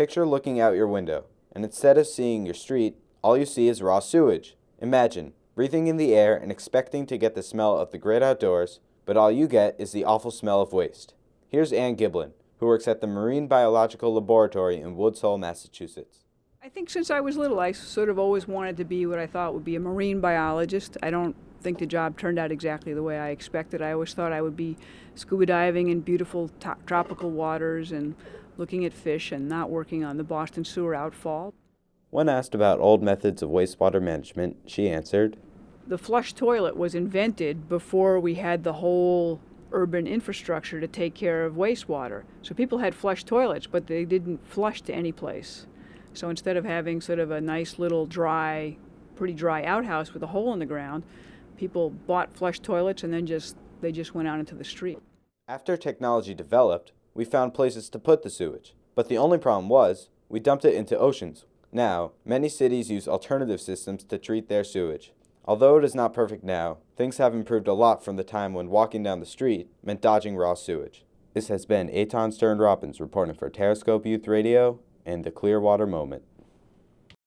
Picture looking out your window, and instead of seeing your street, all you see is raw sewage. Imagine breathing in the air and expecting to get the smell of the great outdoors, but all you get is the awful smell of waste. Here's Ann Giblin, who works at the Marine Biological Laboratory in Woods Hole, Massachusetts. I think since I was little, I sort of always wanted to be what I thought would be a marine biologist. I don't think the job turned out exactly the way I expected. I always thought I would be scuba diving in beautiful tropical waters and looking at fish and not working on the Boston sewer outfall. When asked about old methods of wastewater management, she answered, The flush toilet was invented before we had the whole urban infrastructure to take care of wastewater. So people had flush toilets, but they didn't flush to any place. So instead of having sort of a nice little dry, pretty dry outhouse with a hole in the ground, people bought flush toilets and then they just went out into the street. After technology developed, we found places to put the sewage. But the only problem was, we dumped it into oceans. Now, many cities use alternative systems to treat their sewage. Although it is not perfect now, things have improved a lot from the time when walking down the street meant dodging raw sewage. This has been Eitan Stern Robbins reporting for Terrascope Youth Radio and the Clearwater Moment.